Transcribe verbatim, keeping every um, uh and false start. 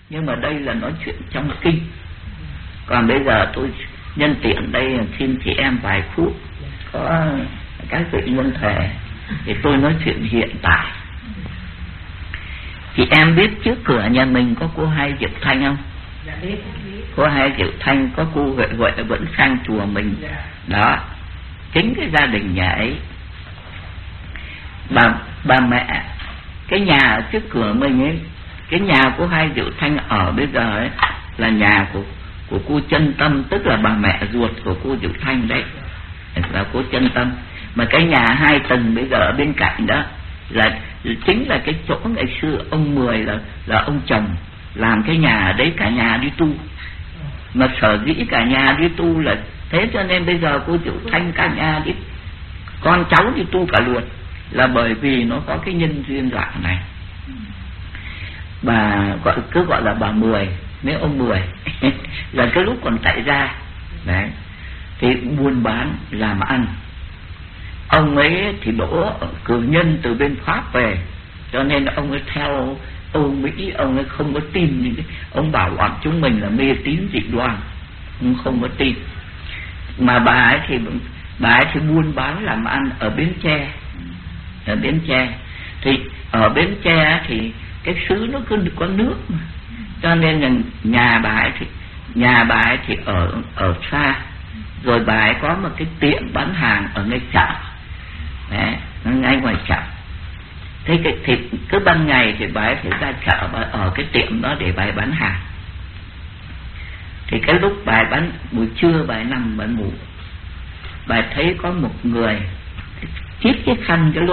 Nhưng mà đây là nói chuyện trong kinh. Còn bây giờ tôi nhân tiện đây xin chị em vài phút, có các vị nhân thể thì tôi nói chuyện hiện tại. Chị em biết trước cửa nhà mình có cô Hai Diệu Thanh không? Dạ biết. Cô Hai Diệu Thanh có cô gọi gọi là vẫn sang chùa mình. Đó, chính cái gia đình nhà ấy, bà bà mẹ, cái nhà ở trước cửa mình ấy, cái nhà của Hai Diệu Thanh ở bây giờ ấy là nhà của của cô Chân Tâm, tức là bà mẹ ruột của cô Diệu Thanh đấy, là cô Chân Tâm. Mà cái nhà hai tầng bây giờ ở bên cạnh đó là chính là cái chỗ ngày xưa ông Mười là là ông chồng làm cái nhà ở đấy, cả nhà đi tu. Mà sở dĩ cả nhà đi tu là thế, cho nên bây giờ cô Diệu Thanh cả nhà đi, con cháu đi tu cả lượt, là bởi vì nó có cái nhân duyên dạng này. Bà gọi cứ gọi là bà Mười, mấy ông Mười là cái lúc còn tại gia đấy thì buôn bán làm ăn. Ông ấy thì đỗ cử nhân từ bên Pháp về, cho nên ông ấy theo Âu Mỹ, ông ấy không có tin những cái, ông bảo bọn chúng mình là mê tín dị đoan, ông không có tin. Mà bà ấy thì bà ấy thì buôn bán làm ăn ở Bến Tre, ở Bến Tre thì ở Bến Tre thì cái xứ nó cứ có nước mà, cho nên là nhà bà ấy thì nhà bà ấy thì ở ở xa, rồi bà ấy có một cái tiệm bán hàng ở ngay chợ đấy, ngay ngoài chợ. Thế cái thì cứ ban ngày thì bà ấy phải ra chợ, bà ở cái tiệm đó để bà ấy bán hàng. Thì cái lúc bà ấy bán buổi trưa, bà ấy nằm bà ấy ngủ, bà ấy thấy có một người chiếc cái khăn cái lỗ